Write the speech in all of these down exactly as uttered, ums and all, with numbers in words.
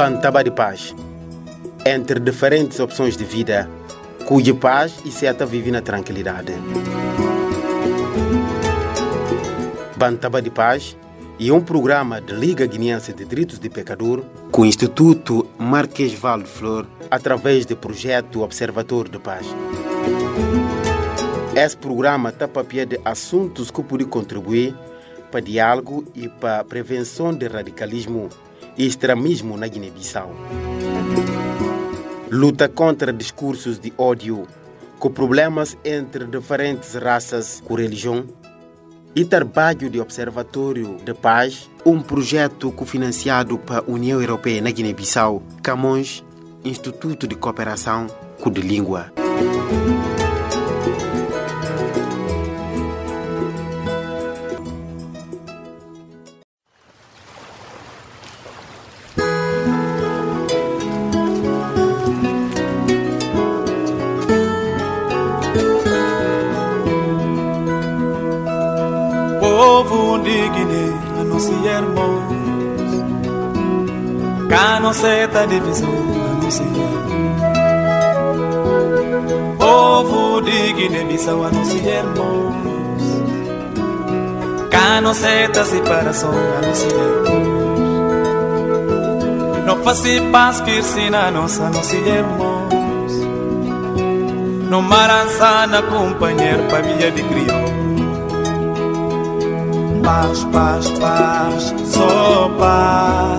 Bantaba de paz. Entre diferentes opções de vida, cuide paz e seta vive na tranquilidade. Bantaba de Paz é um programa da Liga Guineense de Direitos de Pecador com o Instituto Marquês Valde Flor através do projeto Observatório de Paz. Esse programa está para pé de assuntos que podem contribuir para diálogo e para a prevenção de radicalismo e extremismo na Guiné-Bissau. Luta contra discursos de ódio, com problemas entre diferentes raças com religião, e trabalho de Observatório de Paz, um projeto cofinanciado pela União Europeia na Guiné-Bissau, Camões, Instituto de Cooperação com de Língua. Povo de Guiné, anuncia irmãos, cá não seta divisão, anuncia. Povo de Guiné-Bissau, anuncia irmãos, cá não seta separação, anuncia. Não faça paz que ensina nossa, anuncia irmãos, não marança na companheira para via de crioulo. Paz, paz, paz, só paz.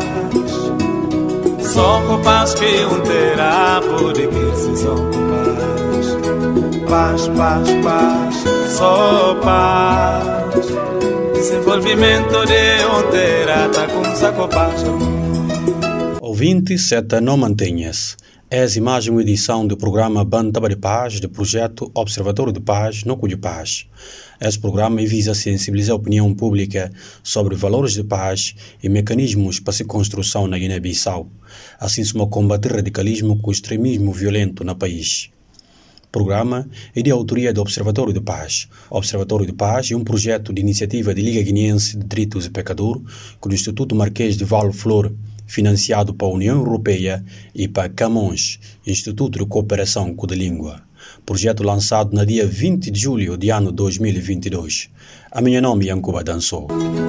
Só com paz que um terá pode que se só com paz. Paz, paz, paz, só paz. Desenvolvimento de um terá tá com saco paz. Ouvinte, seta não mantenha-se. Essa imagem é uma edição do programa Bantaba de Paz, do projeto Observatório de Paz, no Cude Paz. Esse programa visa sensibilizar a opinião pública sobre valores de paz e mecanismos para sua construção na Guiné-Bissau, assim como combater o radicalismo com o extremismo violento no país. O programa é de autoria do Observatório de Paz. O Observatório de Paz é um projeto de iniciativa da Liga Guineense de Direitos de Pecador, com o Instituto Marquês de Valde Flor, financiado pela União Europeia e para Camões, Instituto de Cooperação com a Língua. Projeto lançado no dia vinte de julho de ano dois mil e vinte e dois. A minha nome é Yankuba Dançou.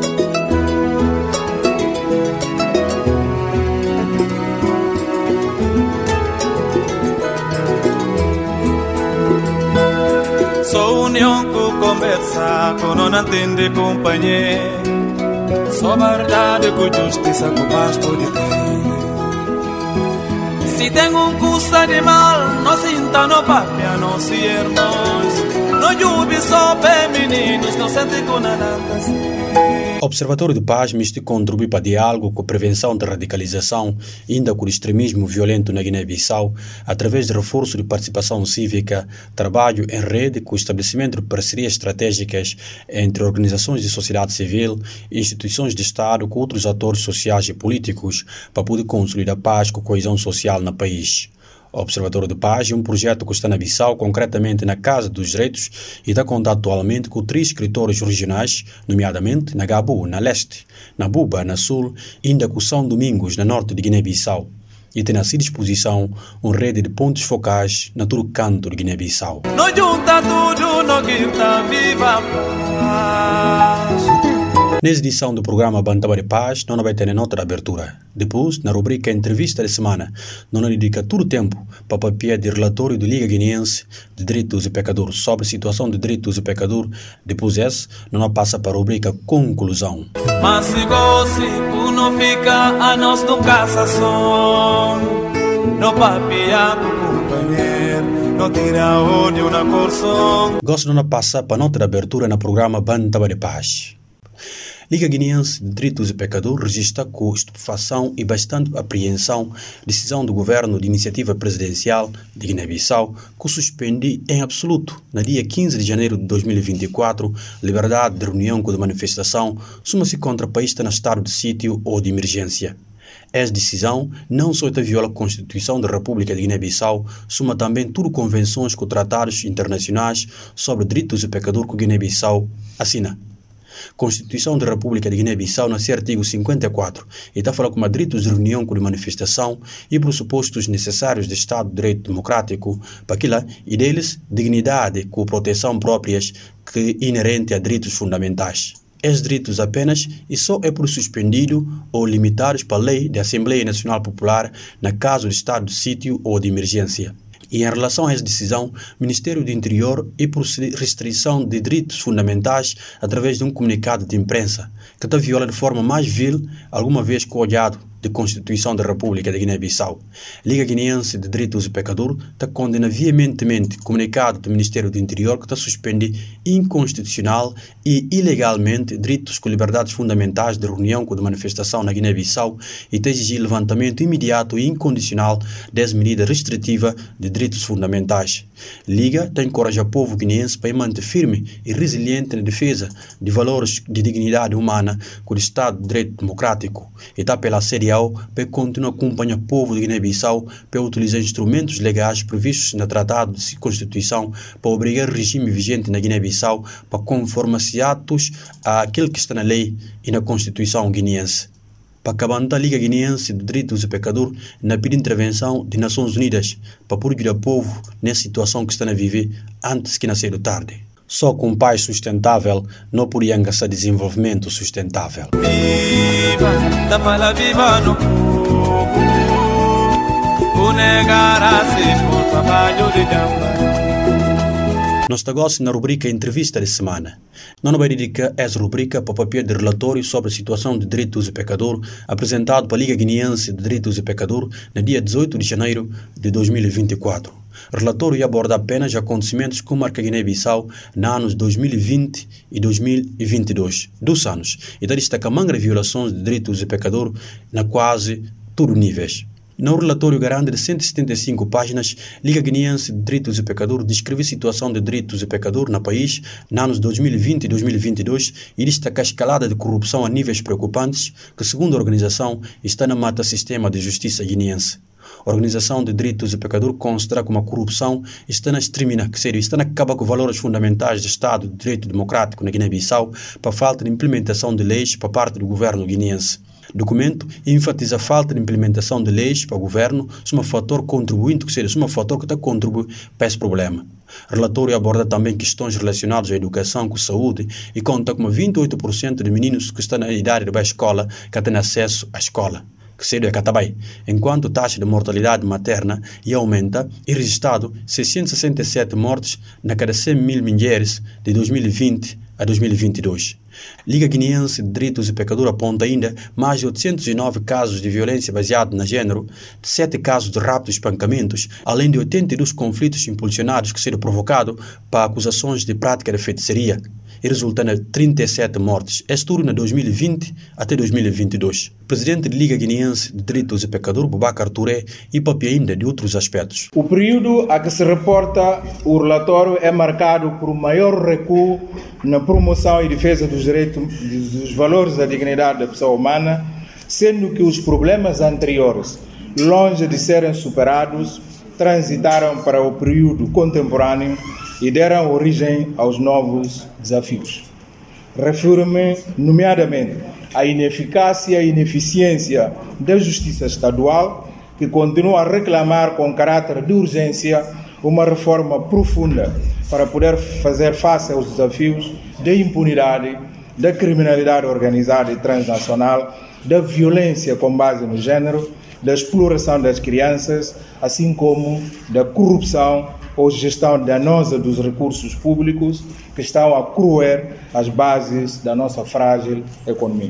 Sou união que conversa, que não entende companheiro. Só verdade com justiça que paz pode ter. Se tem um curso de mal, não sinta no papel, não se irmãos. Não julgue só femininos, não sente com nada assim. Observatório de Paz miste contribui para diálogo com a prevenção da radicalização ainda com o extremismo violento na Guiné-Bissau através de reforço de participação cívica, trabalho em rede com o estabelecimento de parcerias estratégicas entre organizações de sociedade civil e instituições de Estado com outros atores sociais e políticos para poder consolidar a paz com a coesão social no país. O Observatório de Paz é um projeto que está na Bissau, concretamente na Casa dos Direitos, e está contado atualmente com três escritórios regionais, nomeadamente na Gabu, na Leste, na Buba, na Sul, e ainda com São Domingos, na Norte de Guiné-Bissau. E tem à sua disposição uma rede de pontos focais na todo canto de Guiné-Bissau. Não junta tudo, não grita, viva a paz. Nessa edição do programa Bantaba de Paz, não vai ter nota de abertura. Depois, na rubrica Entrevista de Semana, não dedica todo o tempo para o papel de relatório da Liga Guineense de Direitos de Pecador sobre a situação de direitos de pecador. Depois esse, não passa para a rubrica Conclusão. Mas se goste, não fica a nós não cassação. Não papia com companheiro, não tira ódio na corção. Gosto de não passar para a nota de abertura no programa Bantaba de Paz. Liga Guineense de Direitos de Pecador registra com estupefação e bastante apreensão decisão do governo de iniciativa presidencial de Guiné-Bissau que suspende em absoluto, no dia quinze de janeiro de dois mil e vinte e quatro, liberdade de reunião ou de manifestação, suma-se contra o país está no estado de sítio ou de emergência. Essa decisão não só viola a Constituição da República de Guiné-Bissau, suma também tudo convenções com tratados internacionais sobre direitos de pecador que Guiné-Bissau assina. Constituição da República de Guiné-Bissau, no seu artigo cinquenta e quatro, e está a falar com direitos de reunião, de manifestação e pressupostos necessários de Estado de Direito Democrático, para aquilo, e deles, dignidade com proteção próprias que inerente a direitos fundamentais. Esses direitos apenas e só é por suspendido ou limitados pela lei da Assembleia Nacional Popular na caso de estado de sítio ou de emergência. E em relação a essa decisão, o Ministério do Interior e por restrição de direitos fundamentais através de um comunicado de imprensa, que está viola de forma mais vil alguma vez codiado de Constituição da República de Guiné-Bissau. Liga Guineense de Direitos do Pecador está condena veementemente comunicado do Ministério do Interior que está suspende inconstitucional e ilegalmente direitos com liberdades fundamentais de reunião com de manifestação na Guiné-Bissau e está exigir levantamento imediato e incondicional das medidas restritivas de direitos fundamentais. Liga está encoraja o povo guineense para manter firme e resiliente na defesa de valores de dignidade humana com o Estado de Direito Democrático e está pela série para continuar a acompanhar o povo de Guiné-Bissau para utilizar instrumentos legais previstos no Tratado de Constituição para obrigar o regime vigente na Guiné-Bissau para conformar-se atos àquilo que está na lei e na Constituição guineense. Para acabar a Liga Guineense de Direitos do Pecador na pedido de intervenção de Nações Unidas para proteger o povo nessa situação que está a viver antes que nascer tarde. Só com paz sustentável não poderia ser desenvolvimento sustentável. Viva, da fala viva no povo, o negar racismo, o trabalho de jamba. Nós estamos na rubrica Entrevista de Semana. Não vai dedicar essa rubrica para o papel de relatório sobre a situação de direitos do pecador apresentado pela Liga Guineense de Direitos do Pecador no dia dezoito de janeiro de dois mil e vinte e quatro. O relatório aborda apenas acontecimentos que marcam Guiné-Bissau nos anos dois mil e vinte e dois mil e vinte e dois, dois anos, e destaca mangas violações de direitos do pecador na quase todos os níveis. No relatório grande de cento e setenta e cinco páginas, Liga Guineense de Direitos do Pecador descreve a situação de direitos do pecador no país nos anos dois mil e vinte e dois mil e vinte e dois e destaca a escalada de corrupção a níveis preocupantes que, segundo a organização, está na mata sistema de justiça guineense. A Organização de Direitos do Pecador considera como a corrupção está na extremina, que seria, está na acaba com valores fundamentais do Estado de Direito Democrático na Guiné-Bissau para falta de implementação de leis por parte do governo guineense. O documento enfatiza a falta de implementação de leis para o governo como um fator contribuinte, que seja um fator que está contribuindo para esse problema. O relatório aborda também questões relacionadas à educação com saúde e conta com vinte e oito por cento de meninos que estão na idade de ir à escola que têm acesso à escola, que seria a Catabai, enquanto a taxa de mortalidade materna e aumenta e registrado seiscentos e sessenta e sete mortes na cada cem mil mulheres de dois mil e vinte a dois mil e vinte e dois. Liga Guineense de Direitos do Pecador aponta ainda mais de oitocentos e nove casos de violência baseada no género, sete casos de raptos e espancamentos, além de oitenta e dois conflitos impulsionados que seriam provocados para acusações de prática de feitiçaria, e resultando em trinta e sete mortes. Este turno de dois mil e vinte até dois mil e vinte e dois. Presidente da Liga Guineense de Direitos do Pecador, Boubacar Touré, e papel ainda de outros aspectos. O período a que se reporta o relatório é marcado por um maior recuo na promoção e defesa dos direitos, dos valores da dignidade da pessoa humana, sendo que os problemas anteriores, longe de serem superados, transitaram para o período contemporâneo e deram origem aos novos desafios. Refiro-me, nomeadamente, à ineficácia e ineficiência da Justiça Estadual, que continua a reclamar com caráter de urgência uma reforma profunda para poder fazer face aos desafios da impunidade, da criminalidade organizada e transnacional, da violência com base no género, da exploração das crianças, assim como da corrupção ou gestão danosa dos recursos públicos que estão a corroer as bases da nossa frágil economia.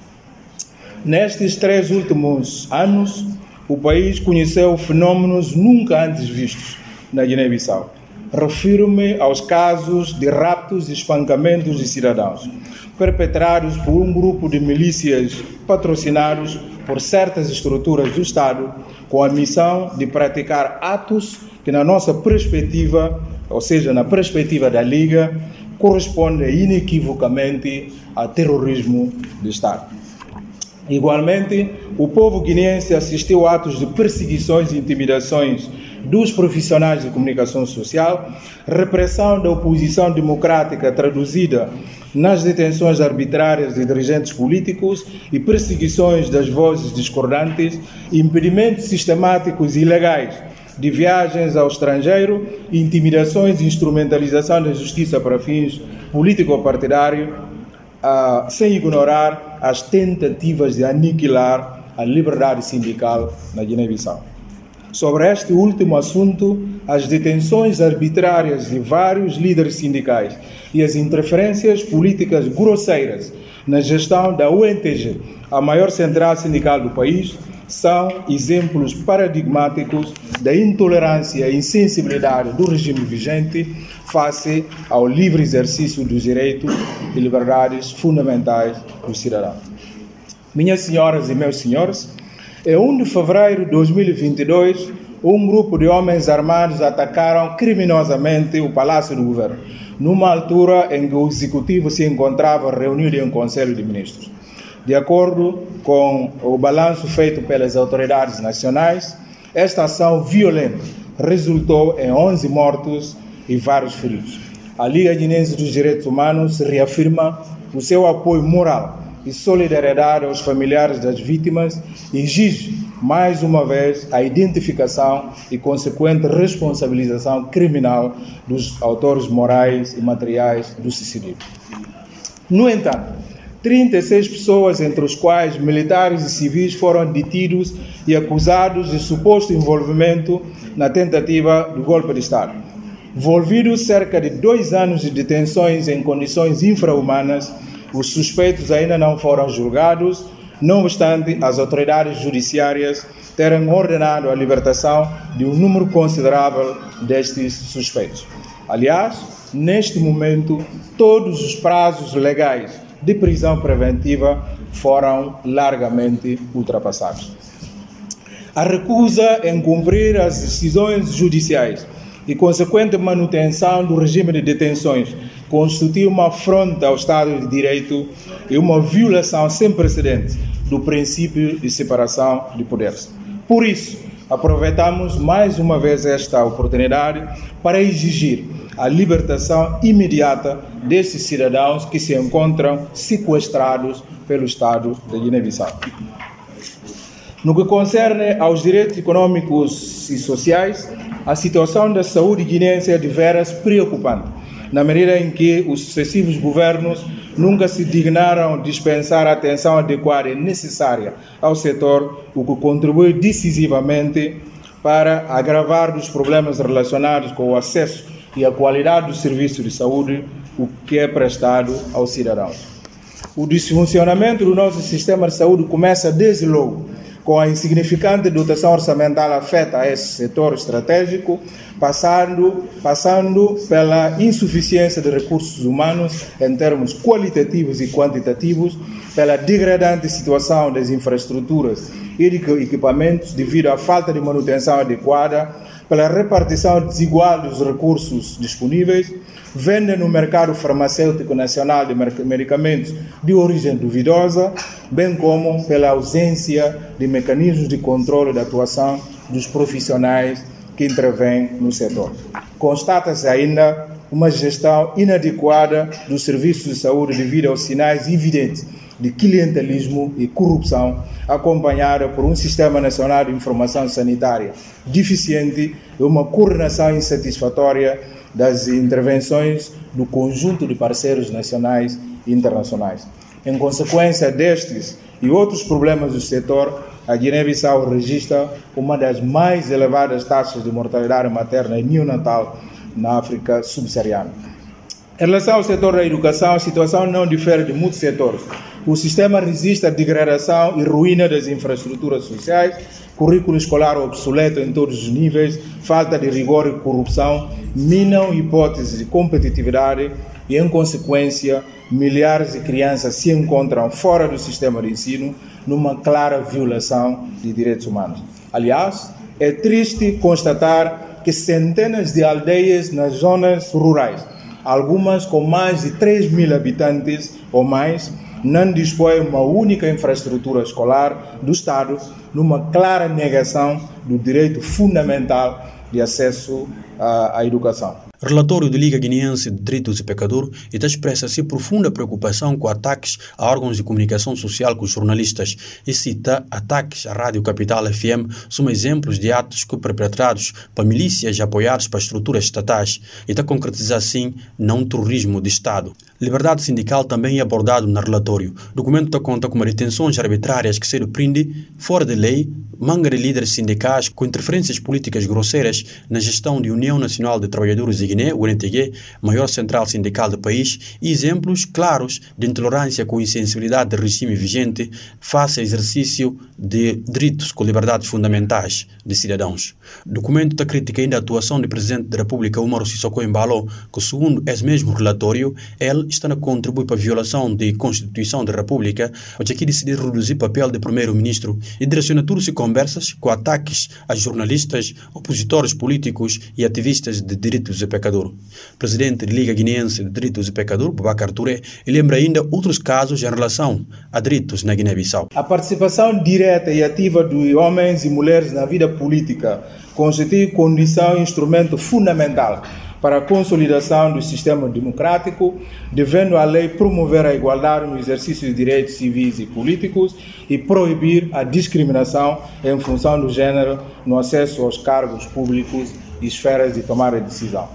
Nestes três últimos anos, o país conheceu fenômenos nunca antes vistos na Guiné-Bissau. Refiro-me aos casos de raptos e espancamentos de cidadãos, perpetrados por um grupo de milícias patrocinados por certas estruturas do Estado, com a missão de praticar atos que, na nossa perspectiva, ou seja, na perspectiva da Liga, corresponde inequivocamente a terrorismo de Estado. Igualmente, o povo guineense assistiu a atos de perseguições e intimidações dos profissionais de comunicação social, repressão da oposição democrática traduzida nas detenções arbitrárias de dirigentes políticos e perseguições das vozes discordantes, impedimentos sistemáticos e ilegais de viagens ao estrangeiro, intimidações e instrumentalização da justiça para fins político-partidários, uh, sem ignorar as tentativas de aniquilar a liberdade sindical na Guiné-Bissau. Sobre este último assunto, as detenções arbitrárias de vários líderes sindicais e as interferências políticas grosseiras na gestão da U N T G, a maior central sindical do país, são exemplos paradigmáticos da intolerância e insensibilidade do regime vigente face ao livre exercício dos direitos e liberdades fundamentais dos cidadãos. Minhas senhoras e meus senhores, em um de fevereiro de dois mil e vinte e dois, um grupo de homens armados atacaram criminosamente o Palácio do Governo, numa altura em que o Executivo se encontrava reunido em um Conselho de Ministros. De acordo com o balanço feito pelas autoridades nacionais, esta ação violenta resultou em onze mortos e vários feridos. A Liga Guinense dos Direitos Humanos reafirma o seu apoio moral e solidariedade aos familiares das vítimas e exige, mais uma vez, a identificação e consequente responsabilização criminal dos autores morais e materiais do suicídio. No entanto, trinta e seis pessoas, entre os quais militares e civis, foram detidos e acusados de suposto envolvimento na tentativa do golpe de Estado. Envolvidos cerca de dois anos de detenções em condições infra-humanas, os suspeitos ainda não foram julgados, não obstante as autoridades judiciárias terem ordenado a libertação de um número considerável destes suspeitos. Aliás, neste momento, todos os prazos legais de prisão preventiva foram largamente ultrapassados. A recusa em cumprir as decisões judiciais e consequente manutenção do regime de detenções constitui uma afronta ao Estado de Direito e uma violação sem precedentes do princípio de separação de poderes. Por isso, aproveitamos mais uma vez esta oportunidade para exigir a libertação imediata desses cidadãos que se encontram sequestrados pelo Estado de Guiné-Bissau. No que concerne aos direitos econômicos e sociais, a situação da saúde guinense é de veras preocupante, na medida em que os sucessivos governos nunca se dignaram dispensar a atenção adequada e necessária ao setor, o que contribui decisivamente para agravar dos problemas relacionados com o acesso e a qualidade do serviço de saúde, o que é prestado aos cidadãos. O desfuncionamento do nosso sistema de saúde começa desde logo, com a insignificante dotação orçamental afeta a esse setor estratégico, passando, passando pela insuficiência de recursos humanos em termos qualitativos e quantitativos, pela degradante situação das infraestruturas e de equipamentos devido à falta de manutenção adequada, pela repartição desigual dos recursos disponíveis, venda no mercado farmacêutico nacional de medicamentos de origem duvidosa, bem como pela ausência de mecanismos de controle da atuação dos profissionais que intervêm no setor. Constata-se ainda uma gestão inadequada dos serviços de saúde devido aos sinais evidentes de clientelismo e corrupção, acompanhada por um Sistema Nacional de Informação Sanitária deficiente e uma coordenação insatisfatória das intervenções do conjunto de parceiros nacionais e internacionais. Em consequência destes e outros problemas do setor, a Guiné-Bissau registra uma das mais elevadas taxas de mortalidade materna e neonatal na África subsaariana. Em relação ao setor da educação, a situação não difere de muitos setores. O sistema resiste à degradação e ruína das infraestruturas sociais, currículo escolar obsoleto em todos os níveis, falta de rigor e corrupção, minam hipóteses de competitividade e, em consequência, milhares de crianças se encontram fora do sistema de ensino numa clara violação de direitos humanos. Aliás, é triste constatar que centenas de aldeias nas zonas rurais, algumas com mais de três mil habitantes ou mais, não dispõe uma única infraestrutura escolar do Estado, numa clara negação do direito fundamental de acesso à, à educação. Relatório da Liga Guineense de Direitos do Pecador expressa-se profunda preocupação com ataques a órgãos de comunicação social com jornalistas e cita ataques à Rádio Capital F M como exemplos de atos que perpetrados por milícias apoiados por estruturas estatais e está concretizar assim não terrorismo de Estado. Liberdade sindical também é abordado no relatório. O documento dá conta com detenções arbitrárias que se prende fora de lei, manga de líderes sindicais com interferências políticas grosseiras na gestão da União Nacional de Trabalhadores de Guiné, o N T G, maior central sindical do país, e exemplos claros de intolerância com insensibilidade do regime vigente face ao exercício de direitos com liberdades fundamentais de cidadãos. O documento está critica ainda a atuação do Presidente da República, Umaru Sissoko Embalo, que segundo esse mesmo relatório, ele está a contribuir para a violação da Constituição da República, onde aqui decidir reduzir o papel do Primeiro-Ministro e direciona tudo-se conversas com ataques a jornalistas, opositores políticos e ativistas de direitos do pecador. Presidente da Liga Guineense de Direitos do Pecador, Boubacar Touré, lembra ainda outros casos em relação a direitos na Guiné-Bissau. A participação direta e ativa de homens e mulheres na vida política constitui condição e instrumento fundamental para a consolidação do sistema democrático, devendo a lei promover a igualdade no exercício de direitos civis e políticos e proibir a discriminação em função do género no acesso aos cargos públicos e esferas de tomar a decisão.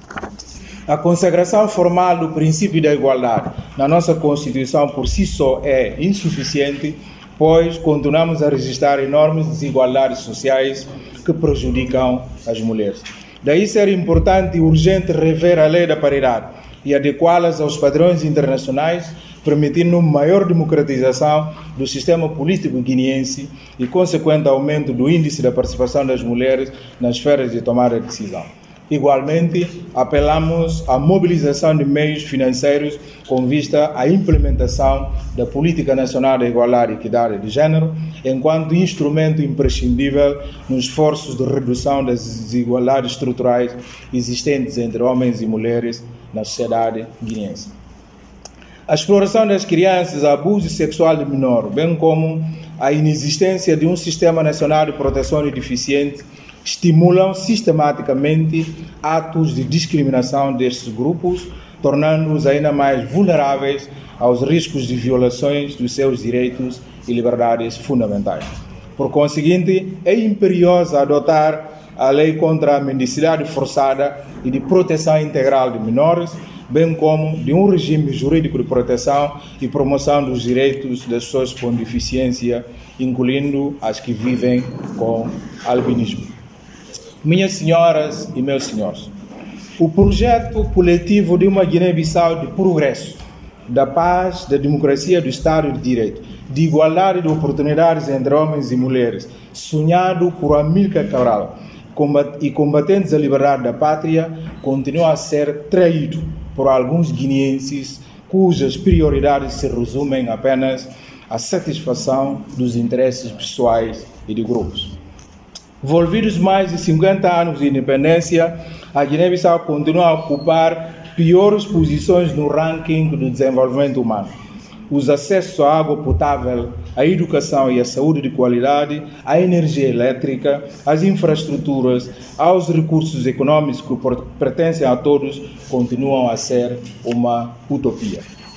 A consagração formal do princípio da igualdade na nossa Constituição por si só é insuficiente, pois continuamos a registrar enormes desigualdades sociais que prejudicam as mulheres. Daí ser importante e urgente rever a lei da paridade e adequá-las aos padrões internacionais, permitindo maior democratização do sistema político guineense e consequente aumento do índice da participação das mulheres nas esferas de tomar a decisão. Igualmente, apelamos à mobilização de meios financeiros com vista à implementação da Política Nacional da Igualdade e Equidade de Gênero, enquanto instrumento imprescindível nos esforços de redução das desigualdades estruturais existentes entre homens e mulheres na sociedade guineense. A exploração das crianças, abuso sexual de menor, bem como a inexistência de um Sistema Nacional de Proteção de Deficientes, estimulam sistematicamente atos de discriminação destes grupos, tornando-os ainda mais vulneráveis aos riscos de violações dos seus direitos e liberdades fundamentais. Por conseguinte, é imperioso adotar a lei contra a mendicidade forçada e de proteção integral de menores, bem como de um regime jurídico de proteção e promoção dos direitos das pessoas com deficiência, incluindo as que vivem com albinismo. Minhas senhoras e meus senhores, o projeto coletivo de uma Guiné-Bissau de progresso, da paz, da democracia, do Estado de Direito, de igualdade de oportunidades entre homens e mulheres, sonhado por Amílcar Cabral e combatentes da liberdade da pátria, continua a ser traído por alguns guineenses cujas prioridades se resumem apenas à satisfação dos interesses pessoais e de grupos. Envolvidos mais de cinquenta anos de independência, a Guiné-Bissau continua a ocupar piores posições no ranking do desenvolvimento humano. Os acessos à água potável, à educação e à saúde de qualidade, à energia elétrica, às infraestruturas, aos recursos econômicos que pertencem a todos, continuam a ser uma utopia.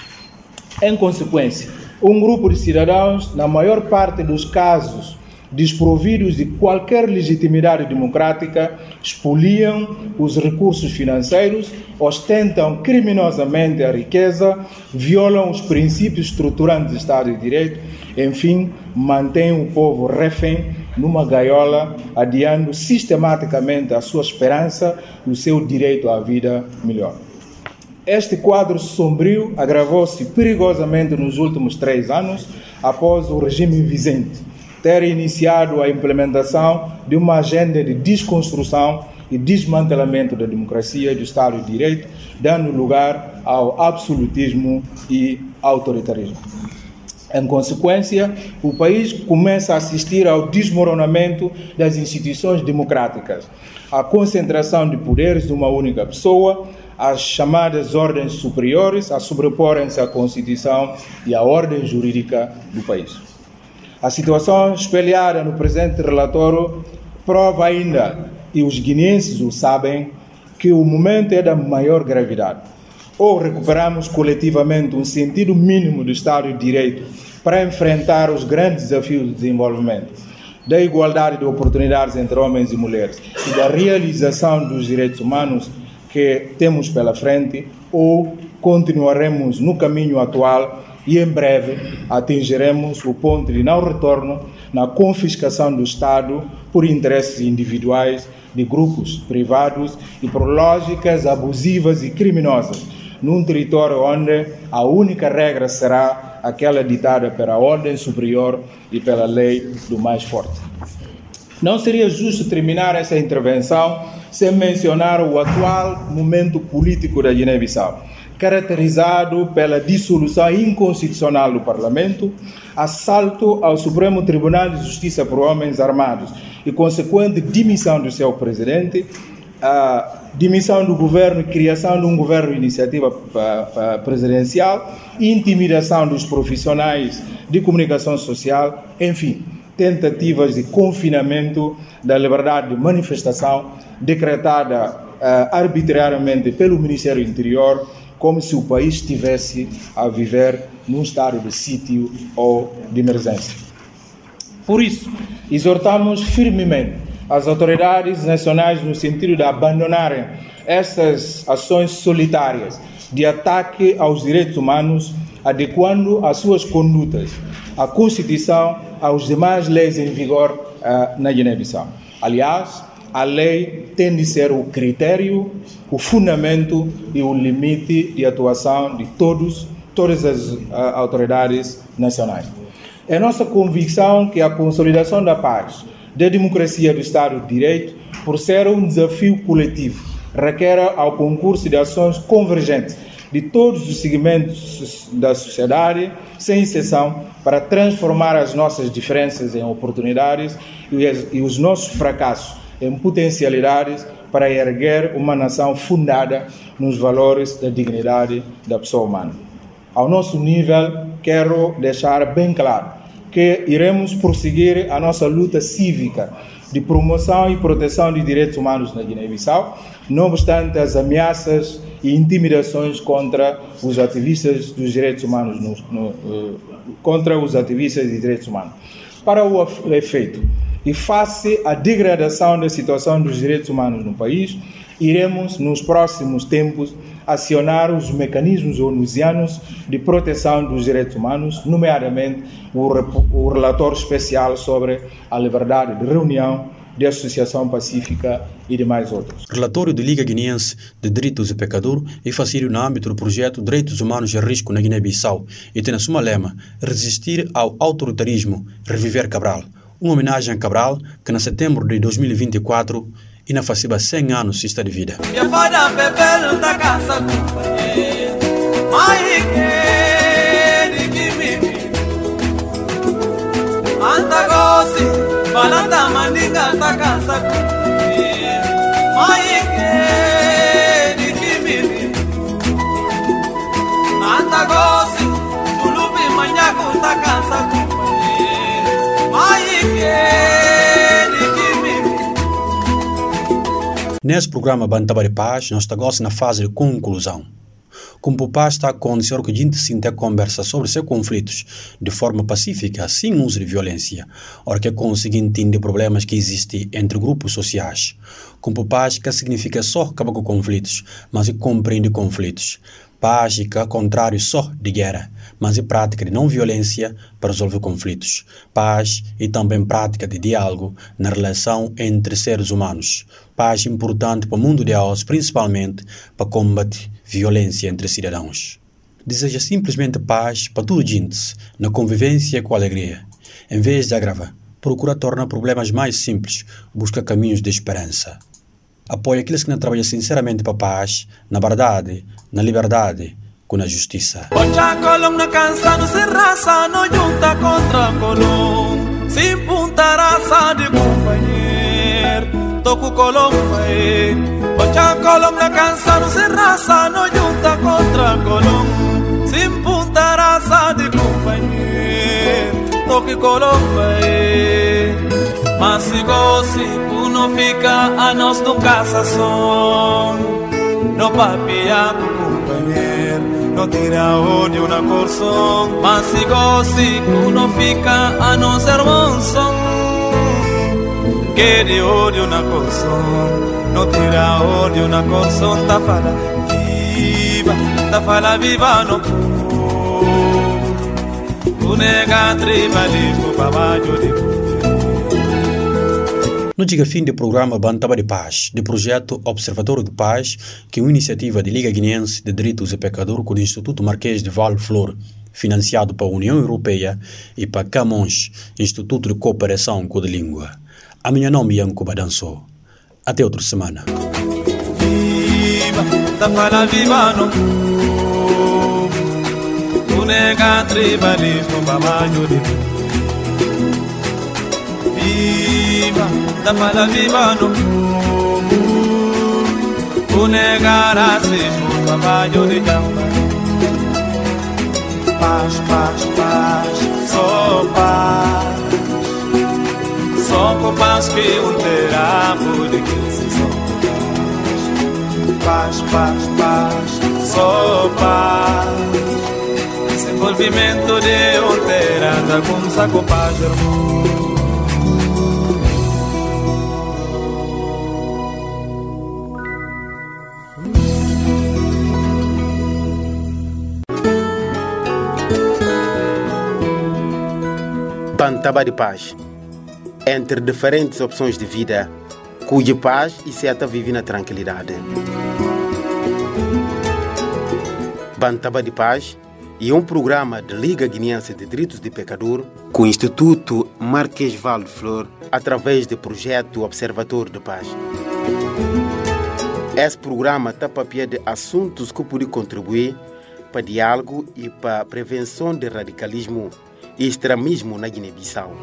Em consequência, um grupo de cidadãos, na maior parte dos casos, desprovidos de qualquer legitimidade democrática, expoliam os recursos financeiros, ostentam criminosamente a riqueza, violam os princípios estruturantes do Estado de Direito, enfim, mantêm o povo refém numa gaiola, adiando sistematicamente a sua esperança e o seu direito à vida melhor. Este quadro sombrio agravou-se perigosamente nos últimos três anos, após o regime vigente ter iniciado a implementação de uma agenda de desconstrução e desmantelamento da democracia e do Estado de Direito, dando lugar ao absolutismo e autoritarismo. Em consequência, o país começa a assistir ao desmoronamento das instituições democráticas, à concentração de poderes de uma única pessoa, as chamadas ordens superiores a sobreporem-se à Constituição e à ordem jurídica do país. A situação espelhada no presente relatório prova ainda, e os guineenses o sabem, que o momento é da maior gravidade. Ou recuperamos coletivamente um sentido mínimo do Estado de Direito para enfrentar os grandes desafios do desenvolvimento, da igualdade de oportunidades entre homens e mulheres e da realização dos direitos humanos que temos pela frente, ou continuaremos no caminho atual e em breve atingiremos o ponto de não retorno na confiscação do Estado por interesses individuais de grupos privados e por lógicas abusivas e criminosas, num território onde a única regra será aquela ditada pela ordem superior e pela lei do mais forte. Não seria justo terminar essa intervenção sem mencionar o atual momento político da Guiné-Bissau, caracterizado pela dissolução inconstitucional do Parlamento, assalto ao Supremo Tribunal de Justiça por homens armados e consequente demissão do seu presidente, a demissão do governo e criação de um governo de iniciativa presidencial, intimidação dos profissionais de comunicação social, enfim, tentativas de confinamento da liberdade de manifestação decretada uh, arbitrariamente pelo Ministério do Interior, como se o país estivesse a viver num estado de sítio ou de emergência. Por isso, exortamos firmemente as autoridades nacionais no sentido de abandonarem essas ações solitárias de ataque aos direitos humanos, adequando as suas condutas à Constituição, aos demais leis em vigor uh, na Guiné-Bissau. Aliás, a lei tem de ser o critério, o fundamento e o limite de atuação de todos, todas as uh, autoridades nacionais. É nossa convicção que a consolidação da paz, da democracia do Estado de Direito, por ser um desafio coletivo, requer ao concurso de ações convergentes de todos os segmentos da sociedade, sem exceção, para transformar as nossas diferenças em oportunidades e, as, e os nossos fracassos em potencialidades para erguer uma nação fundada nos valores da dignidade da pessoa humana. Ao nosso nível, quero deixar bem claro que iremos prosseguir a nossa luta cívica de promoção e proteção de direitos humanos na Guiné-Bissau, não obstante as ameaças e intimidações contra os ativistas dos direitos humanos, no, no, uh, contra os ativistas de direitos humanos. Para o efeito, e face à degradação da situação dos direitos humanos no país, iremos, nos próximos tempos, acionar os mecanismos onusianos de proteção dos direitos humanos, nomeadamente o, o relatório especial sobre a liberdade de reunião, de associação pacífica e demais outros. Relatório da Liga Guineense de Direitos do Pecador é fazido no âmbito do projeto Direitos Humanos em Risco na Guiné-Bissau e tem na sua lema resistir ao autoritarismo, reviver Cabral. Uma homenagem a Cabral que, em setembro de dois mil e vinte e quatro, ainda fazia cem anos está de vida. Balanta mandinga takansa kuye maike dikimimi antagosi tulupi manyaku takansa kuye maike dikimimi. Nesse programa Bantaba de Paz, nós estamos na fase de conclusão. Como o Paz está a acontecer que a gente sinta conversa sobre seus conflitos de forma pacífica, sem uso de violência, ou que consegue entender problemas que existem entre grupos sociais. Como o Paz que significa só acabar com conflitos, mas compreende conflitos. Paz que é contrário só de guerra, mas é prática de não violência para resolver conflitos. Paz e também prática de diálogo na relação entre seres humanos. Paz importante para o mundo de hoje, principalmente para combater violência entre cidadãos. Deseja simplesmente paz para todos gente, na convivência com alegria. Em vez de agravar, procura tornar problemas mais simples, busca caminhos de esperança. Apoia aqueles que não trabalham sinceramente para a paz, na verdade, na liberdade, com a justiça. Ocha colom na cansa no se raça, no junta contra colom, sem punta raça de companheiro. Toco Colombo, eh. Ocha Colombo la canção sem raça, não junta contra Colombo, sem punta raça de companheiro. Toque Colombo, eh. Mas se goste, não fica a nós no caçação, no papiar com companheiro, não tira ódio na corção. Mas se goste, não fica a nós irmãos. Que de ódio na corção, não tira ódio na corção. Tá fala viva, tá fala viva no povo. O nega tribalismo, babajo de povo. No dia fim do programa Bantaba de Paz, do projeto Observatório de Paz, que é uma iniciativa da Liga Guineense de Direitos do Pecador com o Instituto Marquês de Val-Flor, financiado pela União Europeia e para Camões, Instituto de Cooperação com a Língua. A minha nome é Yanko Badanço. Até outra semana. Viva, tá fala viva no povo. O nega tribalismo, babajo de povo. Viva, da fala viva no povo. O negar racismo, trabalho de jamba. Paz, paz, paz, só paz. Só com paz que um terá por de crise, só paz. Paz, paz, paz, só paz. Desenvolvimento de um terá, da com saco paz, irmão. Bantaba de Paz. Entre diferentes opções de vida, cuide paz e seta vive na tranquilidade. Bantaba de Paz é um programa da Liga Guineense de Direitos do Pecador com o Instituto Marquês Val-Flor através do projeto Observatório de Paz. Esse programa está para pé de assuntos que podem contribuir para diálogo e para a prevenção do radicalismo e extremismo na Guiné-Bissau.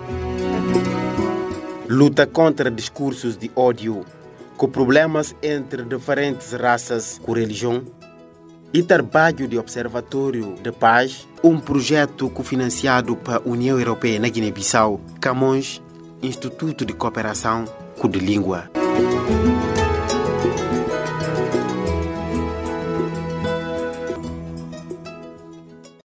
Luta contra discursos de ódio, com problemas entre diferentes raças com religião, e trabalho de Observatório de Paz, um projeto cofinanciado pela União Europeia na Guiné-Bissau, Camões, Instituto de Cooperação com a Língua.